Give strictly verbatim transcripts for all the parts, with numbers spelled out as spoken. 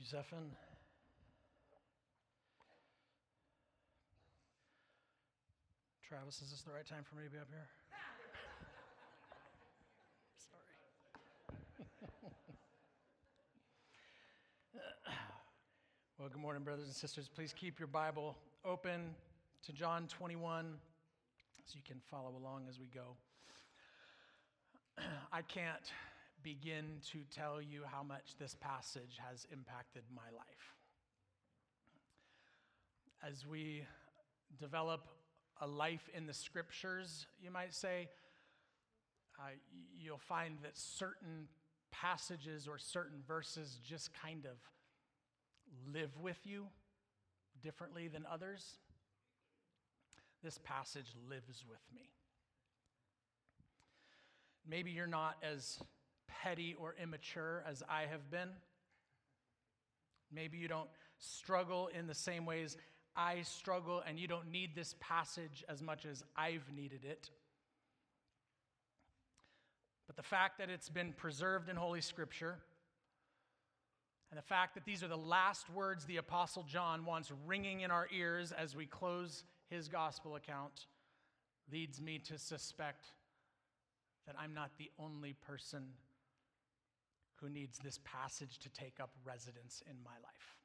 you, Zephan. Travis, is this the right time for me to be up here? Sorry. Well, good morning, brothers and sisters. Please keep your Bible open to John twenty-one so you can follow along as we go. I can't begin to tell you how much this passage has impacted my life. As we develop a life in the scriptures, you might say, uh, you'll find that certain passages or certain verses just kind of live with you differently than others. This passage lives with me. Maybe you're not as petty or immature as I have been. Maybe you don't struggle in the same ways I struggle, and you don't need this passage as much as I've needed it. But the fact that it's been preserved in Holy Scripture, and the fact that these are the last words the Apostle John wants ringing in our ears as we close his gospel account, leads me to suspect that I'm not the only person who needs this passage to take up residence in my life.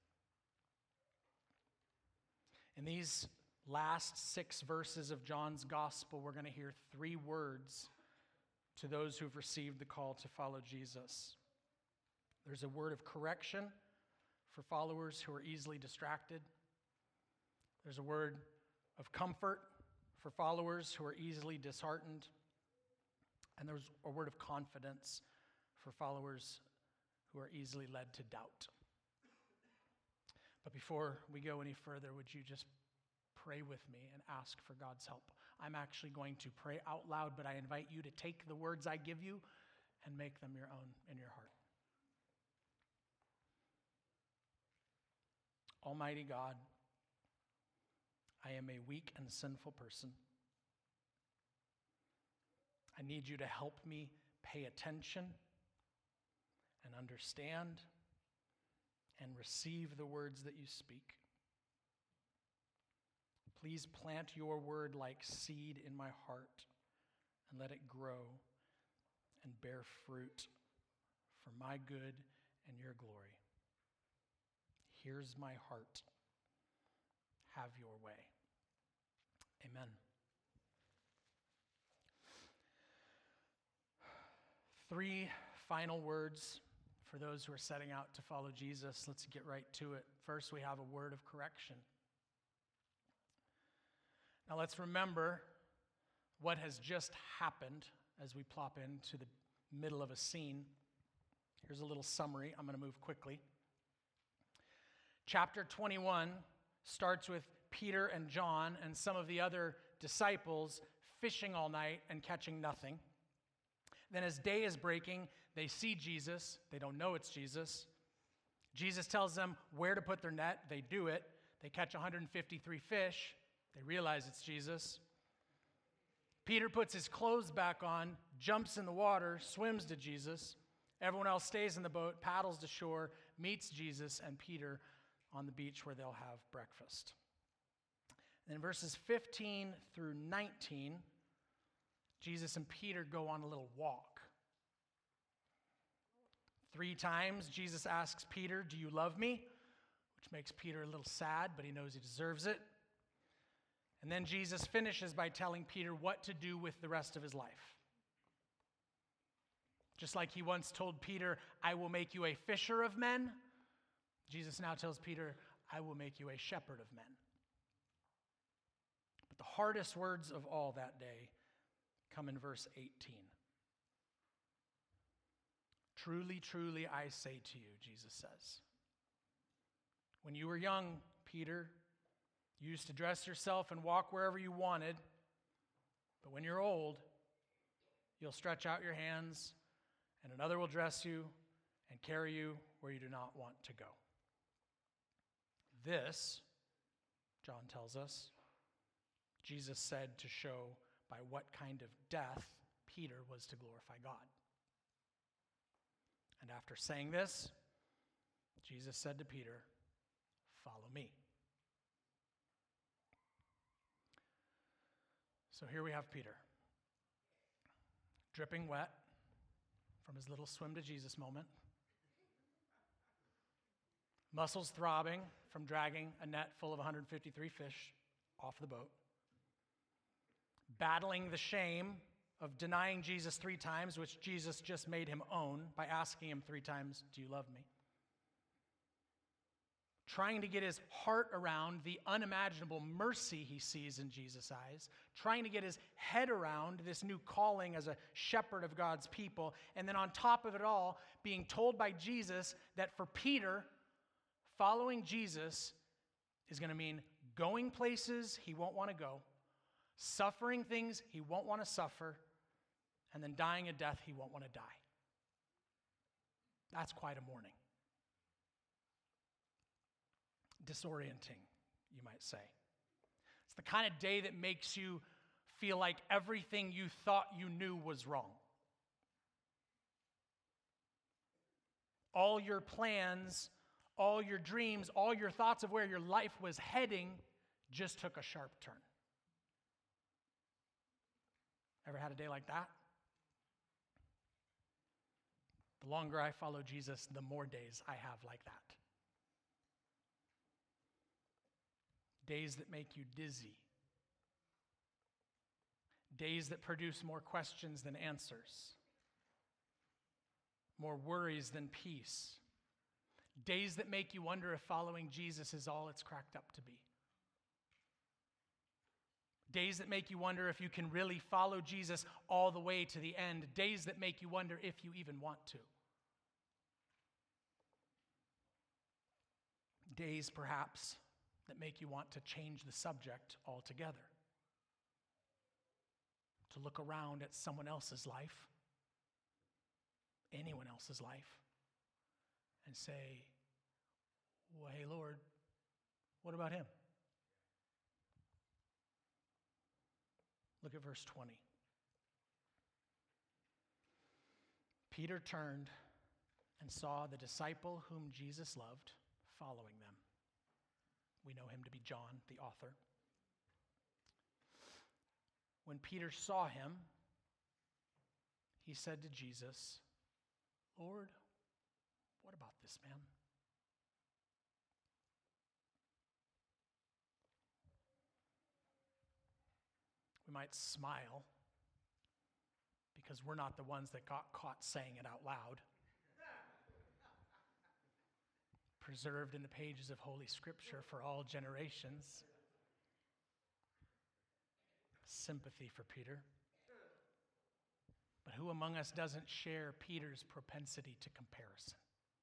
In these last six verses of John's gospel, we're going to hear three words to those who've received the call to follow Jesus. There's a word of correction for followers who are easily distracted. There's a word of comfort for followers who are easily disheartened. And there's a word of confidence for followers who are easily led to doubt. But before we go any further, would you just pray with me and ask for God's help? I'm actually going to pray out loud, but I invite you to take the words I give you and make them your own in your heart. Almighty God, I am a weak and sinful person. I need you to help me pay attention and understand and receive the words that you speak. Please plant your word like seed in my heart and let it grow and bear fruit for my good and your glory. Here's my heart. Have your way. Amen. Three final words for those who are setting out to follow Jesus. Let's get right to it. First, we have a word of correction. Now, let's remember what has just happened as we plop into the middle of a scene. Here's a little summary. I'm going to move quickly. Chapter twenty-one starts with Peter and John and some of the other disciples fishing all night and catching nothing. Then as day is breaking, they see Jesus. They don't know it's Jesus. Jesus tells them where to put their net. They do it. They catch one hundred fifty-three fish. They realize it's Jesus. Peter puts his clothes back on, jumps in the water, swims to Jesus. Everyone else stays in the boat, paddles to shore, meets Jesus and Peter on the beach where they'll have breakfast. And in verses fifteen through nineteen, Jesus and Peter go on a little walk. Three times, Jesus asks Peter, "Do you love me?" Which makes Peter a little sad, but he knows he deserves it. And then Jesus finishes by telling Peter what to do with the rest of his life. Just like he once told Peter, "I will make you a fisher of men," Jesus now tells Peter, "I will make you a shepherd of men." But the hardest words of all that day come in verse eighteen. "Truly, truly, I say to you," Jesus says, "when you were young, Peter, you used to dress yourself and walk wherever you wanted. But when you're old, you'll stretch out your hands, and another will dress you and carry you where you do not want to go." This, John tells us, Jesus said to show by what kind of death Peter was to glorify God. And after saying this, Jesus said to Peter, "Follow me." So here we have Peter, dripping wet from his little swim to Jesus moment, muscles throbbing from dragging a net full of one hundred fifty-three fish off the boat, battling the shame of denying Jesus three times, which Jesus just made him own by asking him three times, "Do you love me?" Trying to get his heart around the unimaginable mercy he sees in Jesus' eyes, trying to get his head around this new calling as a shepherd of God's people, and then on top of it all, being told by Jesus that for Peter, following Jesus is going to mean going places he won't want to go, suffering things he won't want to suffer, and then dying a death he won't want to die. That's quite a morning. Disorienting, you might say. It's the kind of day that makes you feel like everything you thought you knew was wrong. All your plans, all your dreams, all your thoughts of where your life was heading just took a sharp turn. Ever had a day like that? The longer I follow Jesus, the more days I have like that. Days that make you dizzy. Days that produce more questions than answers. More worries than peace. Days that make you wonder if following Jesus is all it's cracked up to be. Days that make you wonder if you can really follow Jesus all the way to the end. Days that make you wonder if you even want to. Days, perhaps, that make you want to change the subject altogether. To look around at someone else's life, anyone else's life, and say, well, hey, Lord, what about him? Look at verse twenty. Peter turned and saw the disciple whom Jesus loved following them. We know him to be John, the author. When Peter saw him, he said to Jesus, "Lord, what about this man?" We might smile because we're not the ones that got caught saying it out loud. Preserved in the pages of Holy Scripture for all generations. Sympathy for Peter. But who among us doesn't share Peter's propensity to comparison?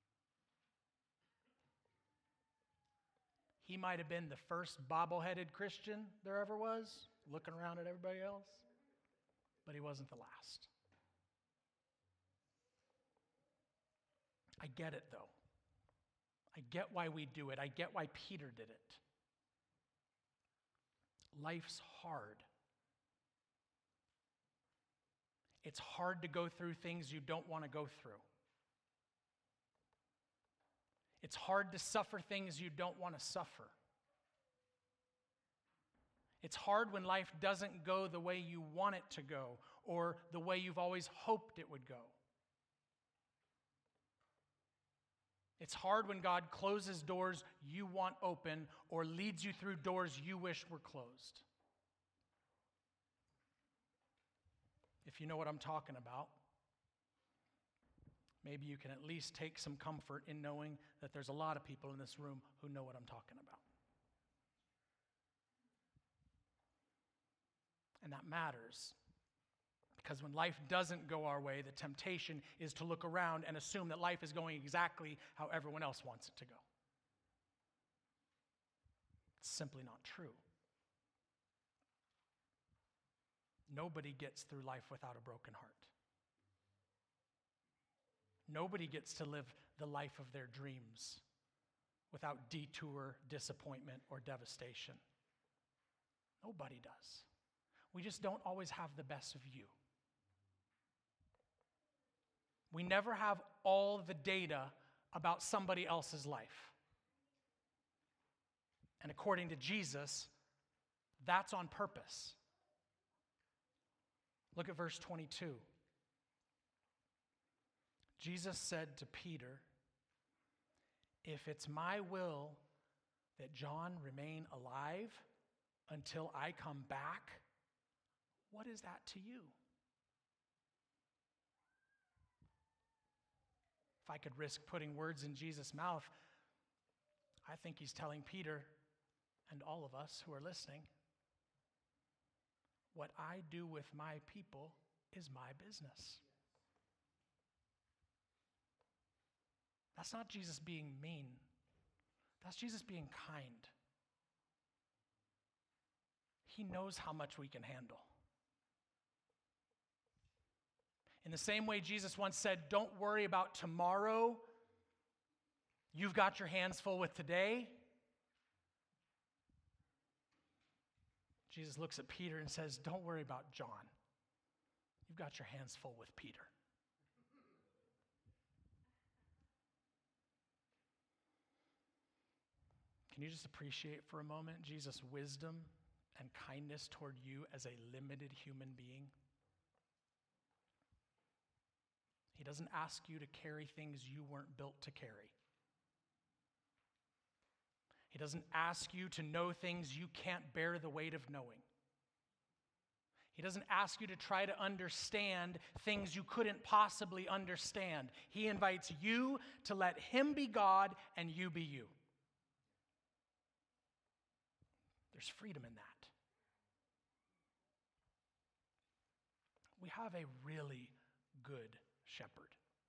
He might have been the first bobble-headed Christian there ever was, looking around at everybody else, but he wasn't the last. I get it, though. I get why we do it. I get why Peter did it. Life's hard. It's hard to go through things you don't want to go through. It's hard to suffer things you don't want to suffer. It's hard when life doesn't go the way you want it to go or the way you've always hoped it would go. It's hard when God closes doors you want open or leads you through doors you wish were closed. If you know what I'm talking about, maybe you can at least take some comfort in knowing that there's a lot of people in this room who know what I'm talking about. And that matters. Because when life doesn't go our way, the temptation is to look around and assume that life is going exactly how everyone else wants it to go. It's simply not true. Nobody gets through life without a broken heart. Nobody gets to live the life of their dreams without detour, disappointment, or devastation. Nobody does. We just don't always have the best of you. We never have all the data about somebody else's life. And according to Jesus, that's on purpose. Look at verse twenty-two. Jesus said to Peter, "If it's my will that John remain alive until I come back, what is that to you?" If I could risk putting words in Jesus' mouth, I think he's telling Peter and all of us who are listening, what I do with my people is my business. That's not Jesus being mean. That's Jesus being kind. He knows how much we can handle. In the same way Jesus once said, "Don't worry about tomorrow. You've got your hands full with today." Jesus looks at Peter and says, "Don't worry about John. You've got your hands full with Peter." Can you just appreciate for a moment Jesus' wisdom and kindness toward you as a limited human being? He doesn't ask you to carry things you weren't built to carry. He doesn't ask you to know things you can't bear the weight of knowing. He doesn't ask you to try to understand things you couldn't possibly understand. He invites you to let him be God and you be you. There's freedom in that. We have a really good shepherd.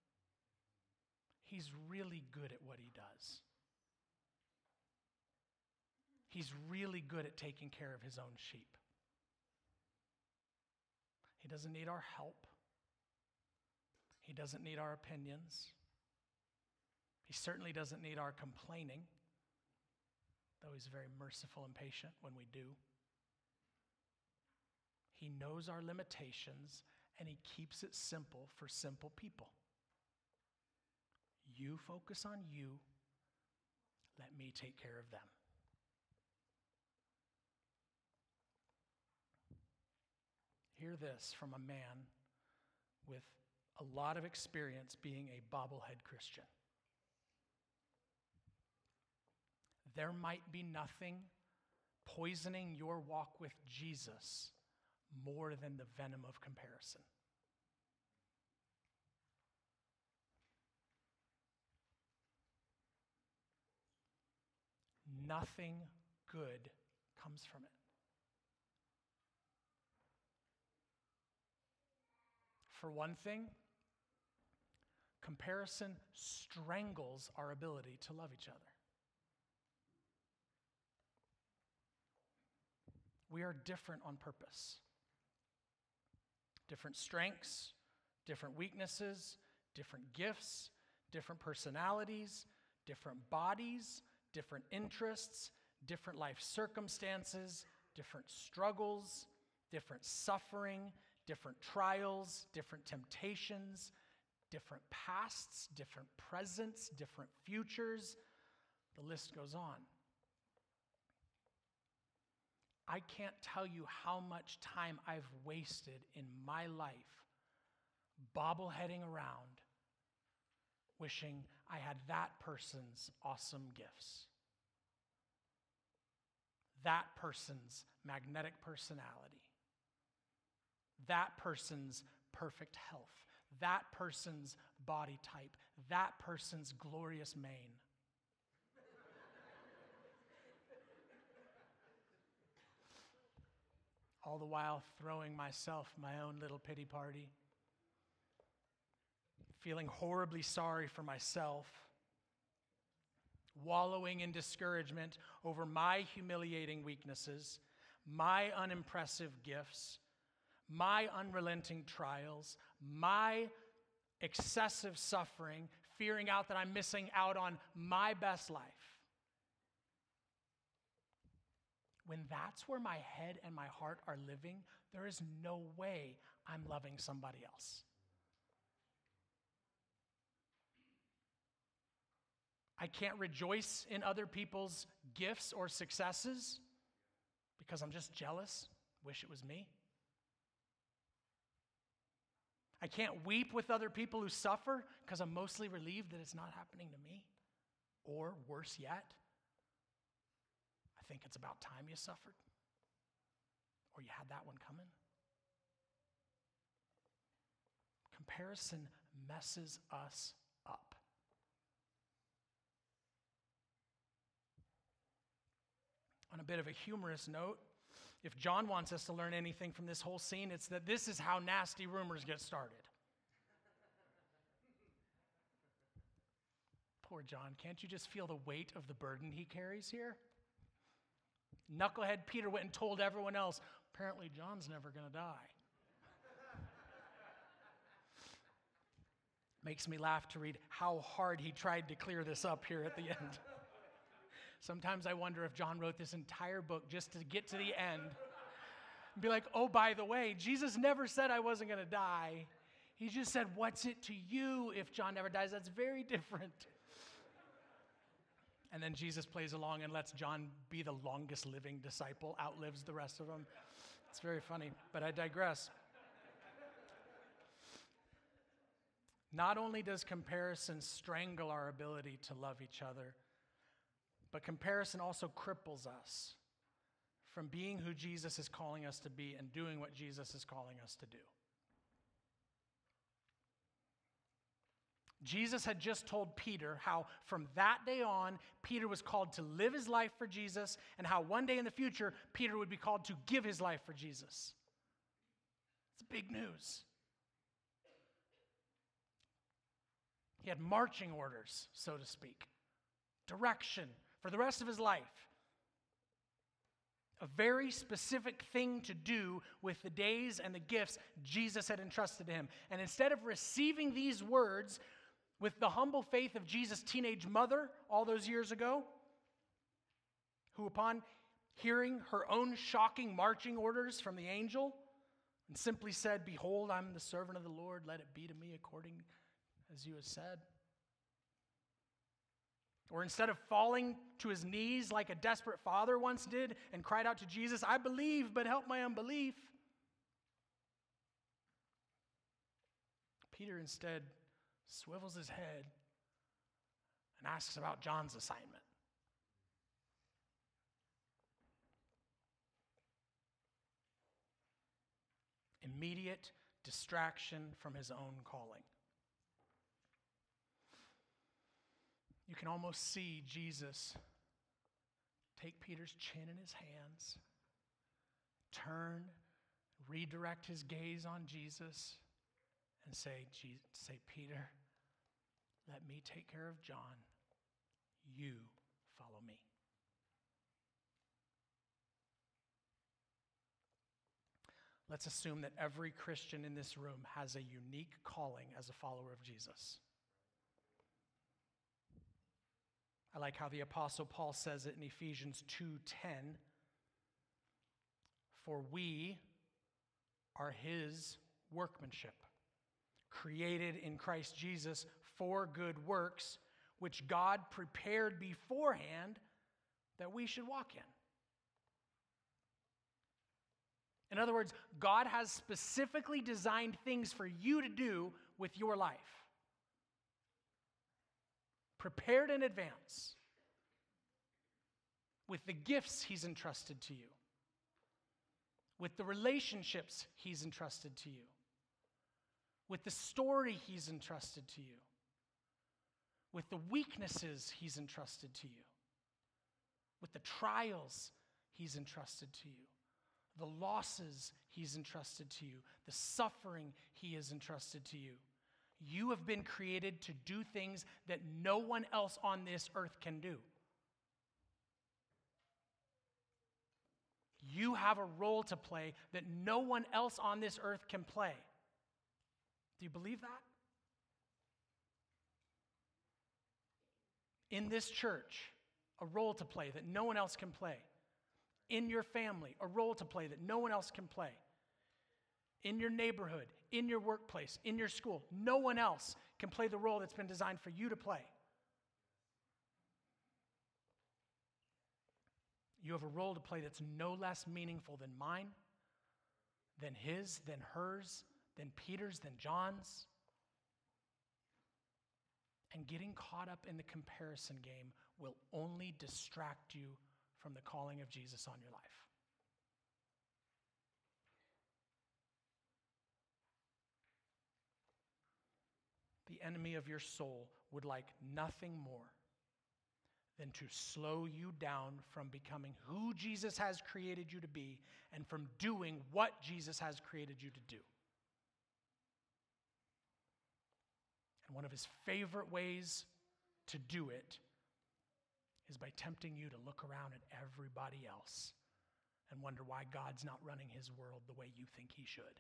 He's really good at what he does. He's really good at taking care of his own sheep. He doesn't need our help. He doesn't need our opinions. He certainly doesn't need our complaining, though he's very merciful and patient when we do. He knows our limitations, and he keeps it simple for simple people. You focus on you. Let me take care of them. Hear this from a man with a lot of experience being a bobblehead Christian. There might be nothing poisoning your walk with Jesus more than the venom of comparison. Nothing good comes from it. For one thing, comparison strangles our ability to love each other. We are different on purpose. Different strengths, different weaknesses, different gifts, different personalities, different bodies, different interests, different life circumstances, different struggles, different suffering, different trials, different temptations, different pasts, different presents, different futures. The list goes on. I can't tell you how much time I've wasted in my life bobbleheading around, wishing I had that person's awesome gifts, that person's magnetic personality, that person's perfect health, that person's body type, that person's glorious mane. All the while throwing myself my own little pity party, feeling horribly sorry for myself, wallowing in discouragement over my humiliating weaknesses, my unimpressive gifts, my unrelenting trials, my excessive suffering, fearing out that I'm missing out on my best life. When that's where my head and my heart are living, there is no way I'm loving somebody else. I can't rejoice in other people's gifts or successes because I'm just jealous, wish it was me. I can't weep with other people who suffer because I'm mostly relieved that it's not happening to me. Or worse yet, I think it's about time you suffered, or you had that one coming. Comparison messes us up. On a bit of a humorous note, if John wants us to learn anything from this whole scene, it's that this is how nasty rumors get started. Poor John, can't you just feel the weight of the burden he carries here? Knucklehead Peter went and told everyone else, apparently John's never going to die. Makes me laugh to read how hard he tried to clear this up here at the end. Sometimes I wonder if John wrote this entire book just to get to the end and be like, oh, by the way, Jesus never said I wasn't going to die. He just said, what's it to you if John never dies? That's very different. And then Jesus plays along and lets John be the longest living disciple, outlives the rest of them. It's very funny, but I digress. Not only does comparison strangle our ability to love each other, but comparison also cripples us from being who Jesus is calling us to be and doing what Jesus is calling us to do. Jesus had just told Peter how from that day on, Peter was called to live his life for Jesus, and how one day in the future, Peter would be called to give his life for Jesus. It's big news. He had marching orders, so to speak, direction for the rest of his life. A very specific thing to do with the days and the gifts Jesus had entrusted to him. And instead of receiving these words with the humble faith of Jesus' teenage mother all those years ago, who upon hearing her own shocking marching orders from the angel and simply said, behold, I'm the servant of the Lord, let it be to me according as you have said. Or instead of falling to his knees like a desperate father once did and cried out to Jesus, I believe, but help my unbelief. Peter instead swivels his head and asks about John's assignment. Immediate distraction from his own calling. You can almost see Jesus take Peter's chin in his hands, turn, redirect his gaze on Jesus, and say, say, Peter, let me take care of John. You follow me. Let's assume that every Christian in this room has a unique calling as a follower of Jesus. I like how the Apostle Paul says it in Ephesians two ten. For we are his workmanship, created in Christ Jesus for good works, which God prepared beforehand that we should walk in. In other words, God has specifically designed things for you to do with your life. Prepared in advance with the gifts he's entrusted to you, with the relationships he's entrusted to you, with the story he's entrusted to you, with the weaknesses he's entrusted to you, with the trials he's entrusted to you, the losses he's entrusted to you, the suffering he has entrusted to you. You have been created to do things that no one else on this earth can do. You have a role to play that no one else on this earth can play. Do you believe that? In this church, a role to play that no one else can play. In your family, a role to play that no one else can play. In your neighborhood, in your workplace, in your school, no one else can play the role that's been designed for you to play. You have a role to play that's no less meaningful than mine, than his, than hers, than Peter's, than John's. And getting caught up in the comparison game will only distract you from the calling of Jesus on your life. The enemy of your soul would like nothing more than to slow you down from becoming who Jesus has created you to be and from doing what Jesus has created you to do. And one of his favorite ways to do it is by tempting you to look around at everybody else and wonder why God's not running his world the way you think he should.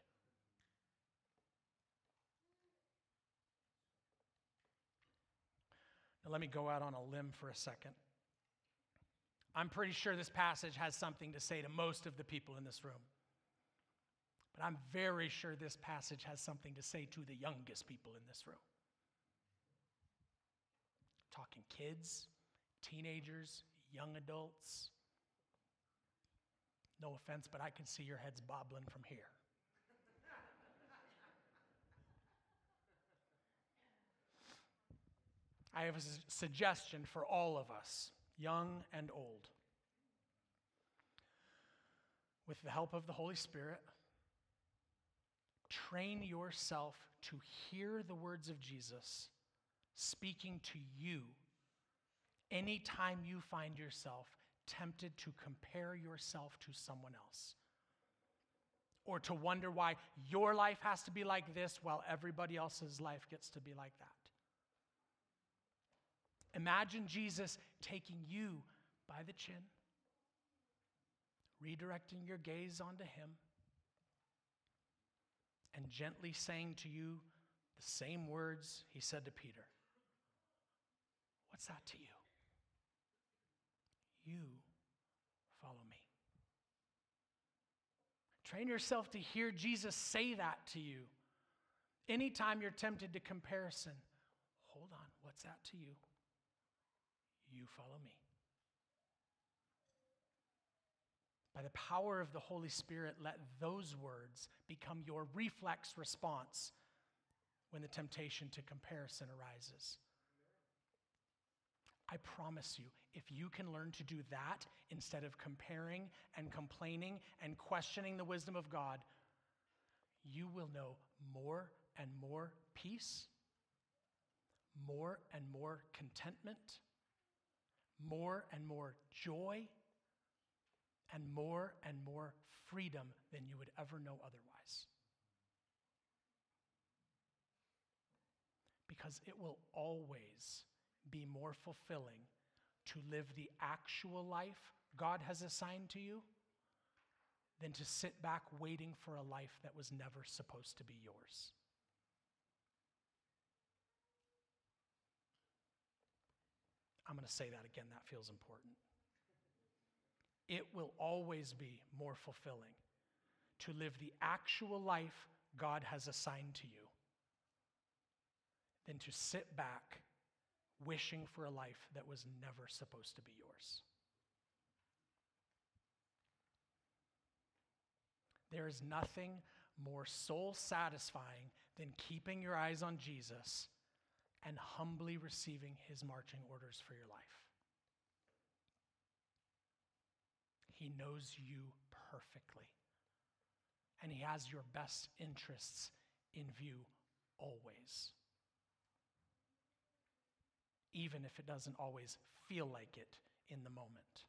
Now, let me go out on a limb for a second. I'm pretty sure this passage has something to say to most of the people in this room. But I'm very sure this passage has something to say to the youngest people in this room. Talking kids, teenagers, young adults. No offense, but I can see your heads bobbling from here. I have a su- suggestion for all of us, young and old. With the help of the Holy Spirit, train yourself to hear the words of Jesus speaking to you anytime you find yourself tempted to compare yourself to someone else, or to wonder why your life has to be like this while everybody else's life gets to be like that. Imagine Jesus taking you by the chin, redirecting your gaze onto him, and gently saying to you the same words he said to Peter. What's that to you? You follow me. Train yourself to hear Jesus say that to you. Anytime you're tempted to comparison, hold on, what's that to you? You follow me. By the power of the Holy Spirit, let those words become your reflex response when the temptation to comparison arises. I promise you, if you can learn to do that instead of comparing and complaining and questioning the wisdom of God, you will know more and more peace, more and more contentment, more and more joy, and more and more freedom than you would ever know otherwise. Because it will always be more fulfilling to live the actual life God has assigned to you than to sit back waiting for a life that was never supposed to be yours. I'm going to say that again. That feels important. It will always be more fulfilling to live the actual life God has assigned to you than to sit back wishing for a life that was never supposed to be yours. There is nothing more soul satisfying than keeping your eyes on Jesus and humbly receiving his marching orders for your life. He knows you perfectly, and he has your best interests in view always, even if it doesn't always feel like it in the moment.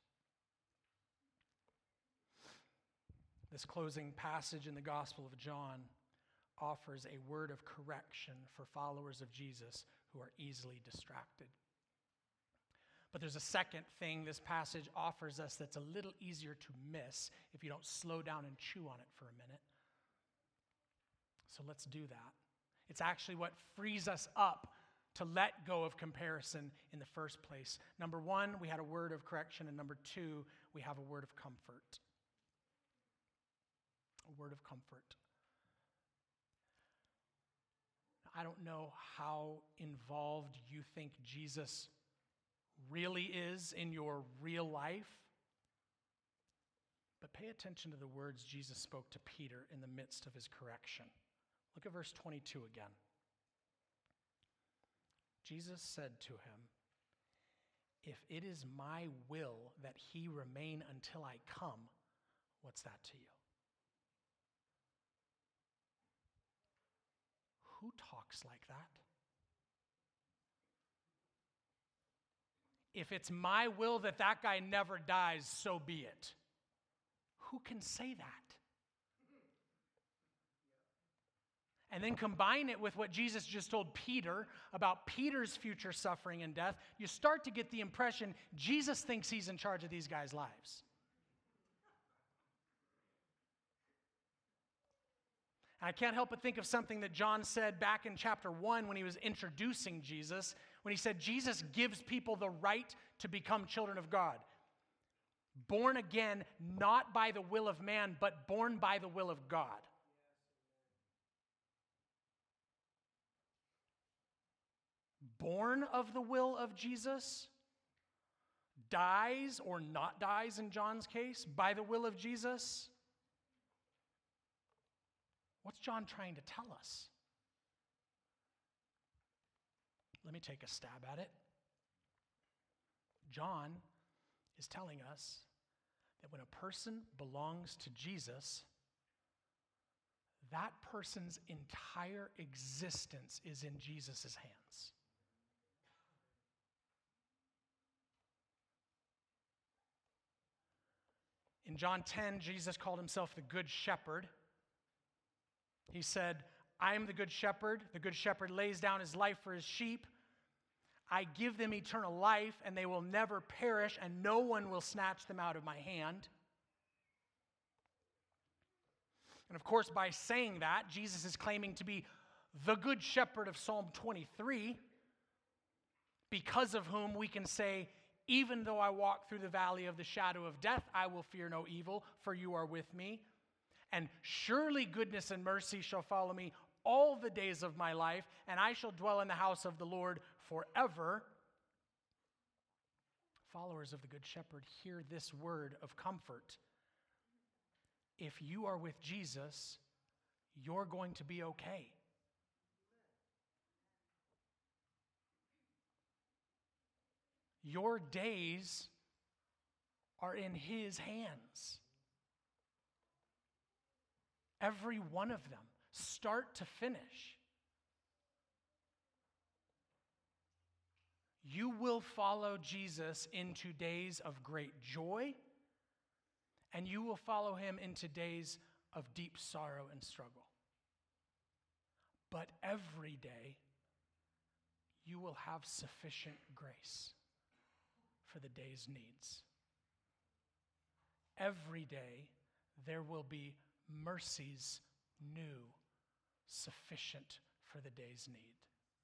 This closing passage in the Gospel of John offers a word of correction for followers of Jesus who are easily distracted. But there's a second thing this passage offers us that's a little easier to miss if you don't slow down and chew on it for a minute. So let's do that. It's actually what frees us up to let go of comparison in the first place. Number one, we had a word of correction, and number two, we have a word of comfort. A word of comfort. I don't know how involved you think Jesus really is in your real life, But pay attention to the words Jesus spoke to Peter in the midst of his correction. Look at verse twenty-two again. Jesus said to him, "If it is my will that he remain until I come," what's that to you? Who talks like that? If it's my will that that guy never dies, so be it. Who can say that? And then combine it with what Jesus just told Peter about Peter's future suffering and death, you start to get the impression Jesus thinks he's in charge of these guys' lives. And I can't help but think of something that John said back in chapter one when he was introducing Jesus, when he said Jesus gives people the right to become children of God. Born again, not by the will of man, but born by the will of God. Born of the will of Jesus, dies or not dies in John's case, by the will of Jesus. What's John trying to tell us? Let me take a stab at it. John is telling us that when a person belongs to Jesus, that person's entire existence is in Jesus' hands. In John ten, Jesus called himself the Good Shepherd. He said, "I am the Good Shepherd. The Good Shepherd lays down his life for his sheep. I give them eternal life, and they will never perish, and no one will snatch them out of my hand." And of course, by saying that, Jesus is claiming to be the Good Shepherd of Psalm twenty-three, because of whom we can say, "Even though I walk through the valley of the shadow of death, I will fear no evil, for you are with me. And surely goodness and mercy shall follow me all the days of my life, and I shall dwell in the house of the Lord forever." Followers of the Good Shepherd, hear this word of comfort. If you are with Jesus, you're going to be okay. Your days are in his hands. Every one of them, start to finish. You will follow Jesus into days of great joy, and you will follow him into days of deep sorrow and struggle. But every day, you will have sufficient grace for the day's needs. Every day, there will be mercies new, sufficient for the day's need.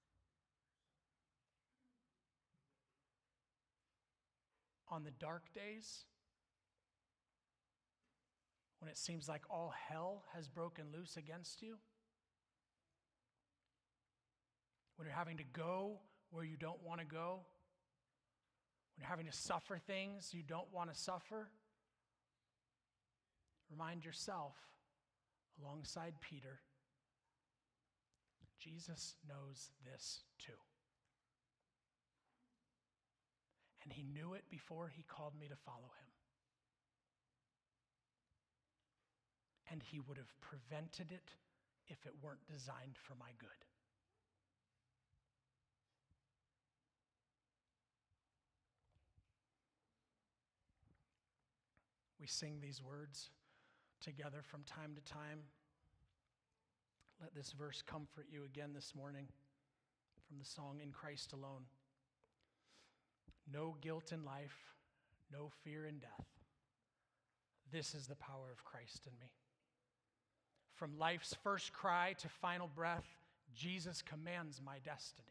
On the dark days, when it seems like all hell has broken loose against you, when you're having to go where you don't want to go, when you're having to suffer things you don't want to suffer, remind yourself, alongside Peter, Jesus knows this too. And he knew it before he called me to follow him. And he would have prevented it if it weren't designed for my good. We sing these words together from time to time. Let this verse comfort you again this morning from the song In Christ Alone. No guilt in life, no fear in death. This is the power of Christ in me. From life's first cry to final breath, Jesus commands my destiny.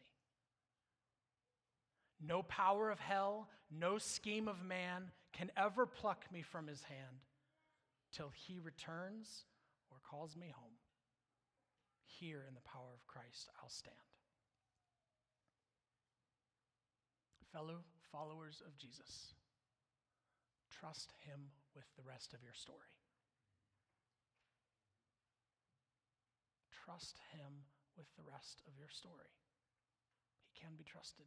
No power of hell, no scheme of man can ever pluck me from his hand till he returns or calls me home. Here in the power of Christ, I'll stand. Fellow followers of Jesus, trust him with the rest of your story. Trust him with the rest of your story. He can be trusted.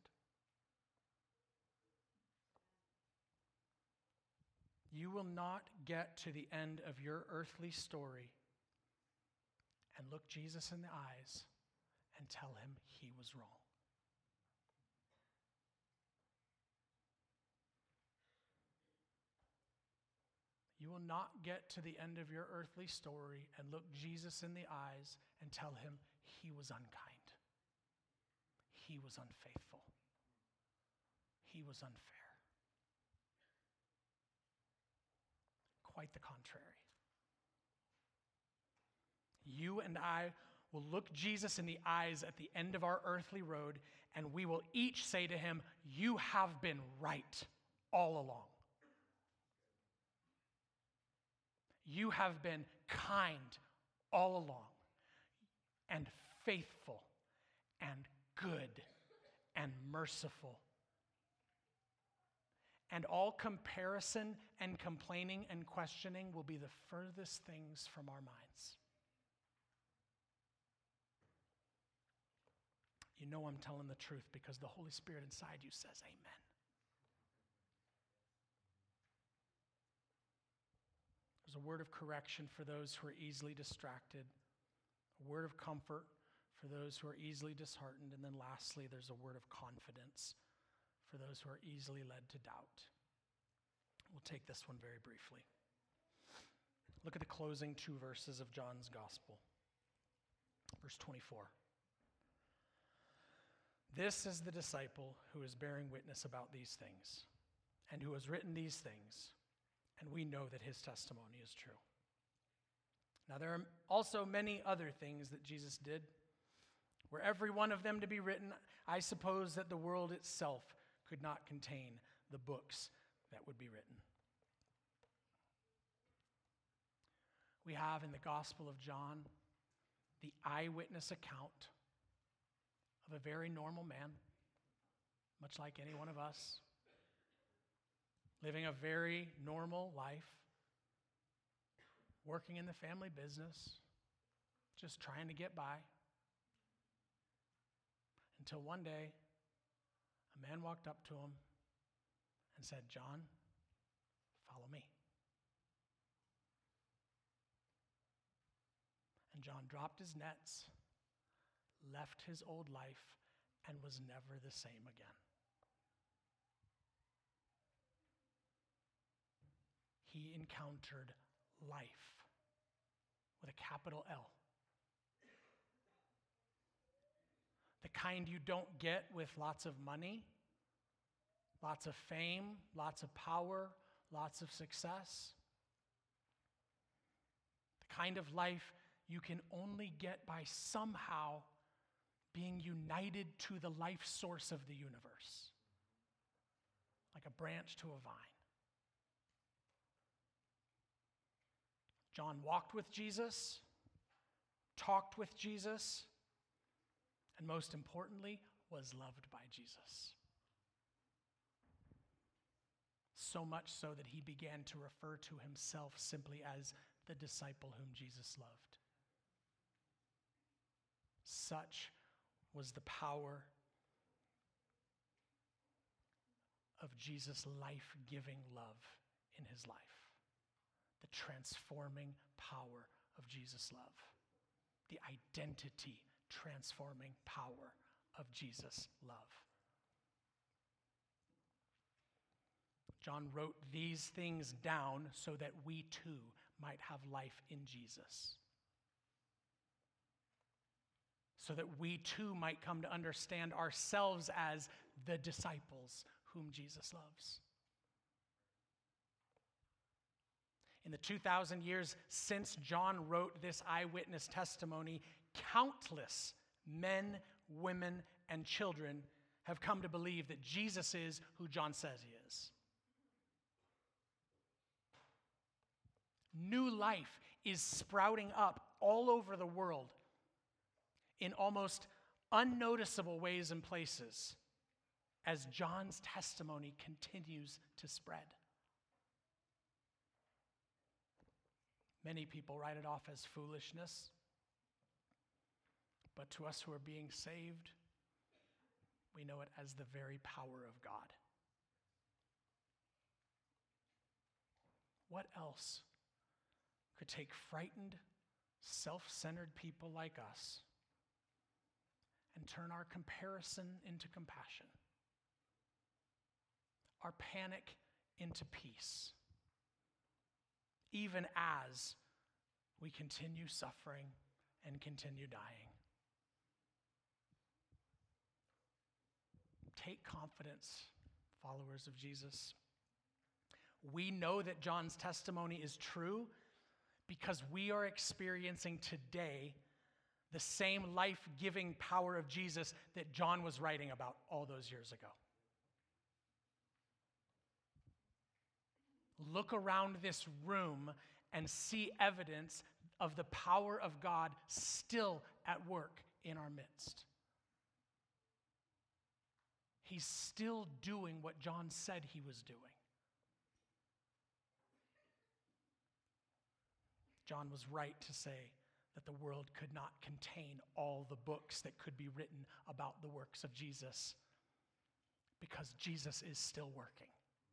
You will not get to the end of your earthly story and look Jesus in the eyes and tell him he was wrong. You will not get to the end of your earthly story and look Jesus in the eyes and tell him he was unkind. He was unfaithful. He was unfair. Quite the contrary. You and I will look Jesus in the eyes at the end of our earthly road, and we will each say to him, you have been right all along. You have been kind all along, and faithful, and good, and merciful. And all comparison and complaining and questioning will be the furthest things from our minds. You know I'm telling the truth because the Holy Spirit inside you says amen. There's a word of correction for those who are easily distracted, a word of comfort for those who are easily disheartened, and then lastly, there's a word of confidence for those who are easily led to doubt. We'll take this one very briefly. Look at the closing two verses of John's Gospel. Verse twenty-four. This is the disciple who is bearing witness about these things, and who has written these things, and we know that his testimony is true. Now there are also many other things that Jesus did. Were every one of them to be written, I suppose that the world itself could not contain the books that would be written. We have in the Gospel of John the eyewitness account of a very normal man, much like any one of us, living a very normal life, working in the family business, just trying to get by. Until one day, a man walked up to him and said, John, follow me. And John dropped his nets, left his old life, and was never the same again. He encountered life with a capital L. The kind you don't get with lots of money, lots of fame, lots of power, lots of success. The kind of life you can only get by somehow being united to the life source of the universe, like a branch to a vine. John walked with Jesus, talked with Jesus, and most importantly, was loved by Jesus. So much so that he began to refer to himself simply as the disciple whom Jesus loved. Such was the power of Jesus' life-giving love in his life. The transforming power of Jesus' love. The identity transforming power of Jesus' love. John wrote these things down so that we too might have life in Jesus. So that we too might come to understand ourselves as the disciples whom Jesus loves. In the two thousand years since John wrote this eyewitness testimony, countless men, women, and children have come to believe that Jesus is who John says he is. New life is sprouting up all over the world in almost unnoticeable ways and places as John's testimony continues to spread. Many people write it off as foolishness. But to us who are being saved, we know it as the very power of God. What else could take frightened, self-centered people like us and turn our comparison into compassion, our panic into peace, even as we continue suffering and continue dying? Take confidence, followers of Jesus. We know that John's testimony is true because we are experiencing today the same life-giving power of Jesus that John was writing about all those years ago. Look around this room and see evidence of the power of God still at work in our midst. He's still doing what John said he was doing. John was right to say that the world could not contain all the books that could be written about the works of Jesus, because Jesus is still working.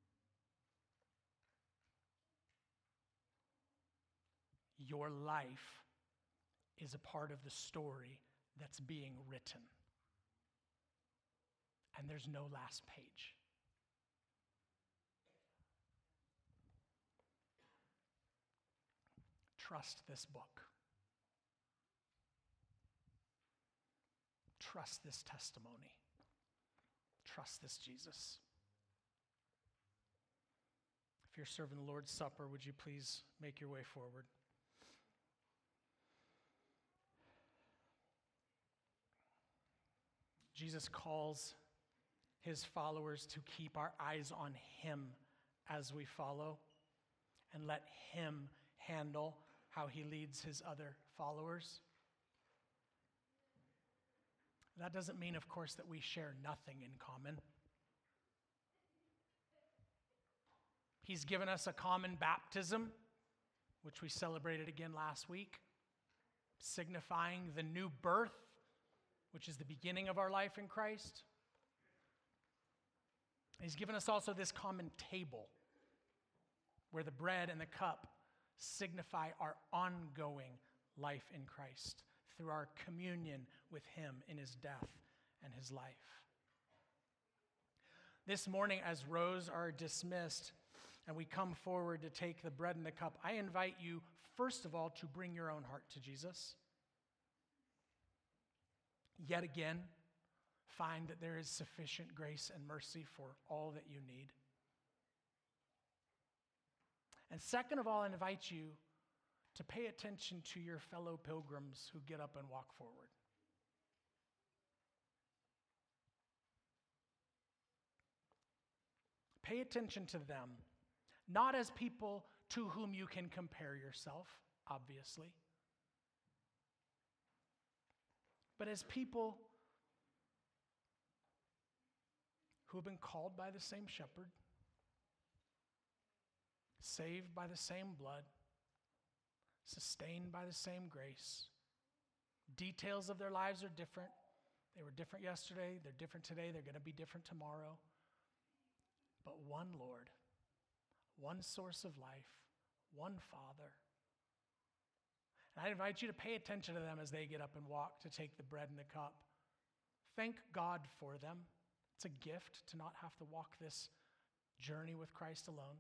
Your life is a part of the story that's being written. And there's no last page. Trust this book. Trust this testimony. Trust this Jesus. If you're serving the Lord's Supper, would you please make your way forward? Jesus calls his followers to keep our eyes on him as we follow, and let him handle how he leads his other followers. That doesn't mean, of course, that we share nothing in common. He's given us a common baptism, which we celebrated again last week, signifying the new birth, which is the beginning of our life in Christ. He's given us also this common table, where the bread and the cup signify our ongoing life in Christ through our communion with him in his death and his life. This morning, as rows are dismissed and we come forward to take the bread and the cup, I invite you, first of all, to bring your own heart to Jesus. Yet again, find that there is sufficient grace and mercy for all that you need. And second of all, I invite you to pay attention to your fellow pilgrims who get up and walk forward. Pay attention to them, not as people to whom you can compare yourself, obviously, but as people who have been called by the same shepherd, saved by the same blood, sustained by the same grace. Details of their lives are different. They were different yesterday, they're different today, they're going to be different tomorrow. But one Lord, one source of life, one Father. And I invite you to pay attention to them as they get up and walk to take the bread and the cup. Thank God for them. It's a gift to not have to walk this journey with Christ alone.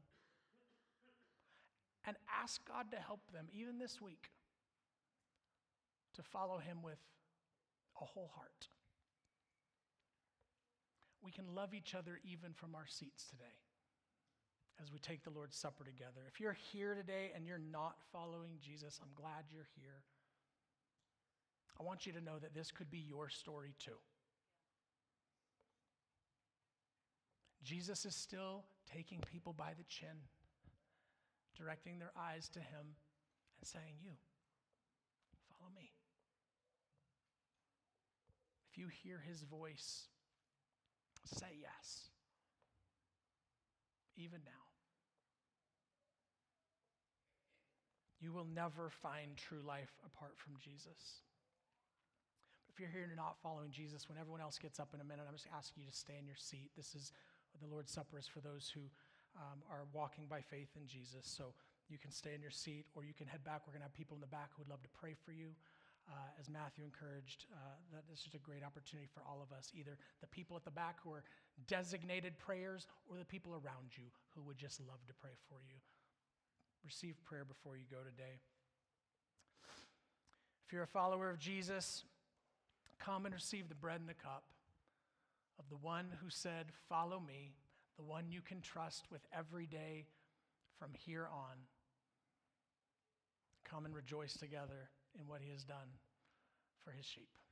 And ask God to help them, even this week, to follow him with a whole heart. We can love each other even from our seats today as we take the Lord's Supper together. If you're here today and you're not following Jesus, I'm glad you're here. I want you to know that this could be your story too. Jesus is still taking people by the chin, directing their eyes to him and saying, you, follow me. If you hear his voice, say yes, even now. You will never find true life apart from Jesus. If you're here and you're not following Jesus, when everyone else gets up in a minute, I'm just asking you to stay in your seat. This is the Lord's Supper is for those who um, are walking by faith in Jesus. So you can stay in your seat or you can head back. We're going to have people in the back who would love to pray for you. Uh, as Matthew encouraged, uh, that is just a great opportunity for all of us, either the people at the back who are designated prayers or the people around you who would just love to pray for you. Receive prayer before you go today. If you're a follower of Jesus, come and receive the bread and the cup of the one who said, "Follow me," the one you can trust with every day from here on. Come and rejoice together in what he has done for his sheep.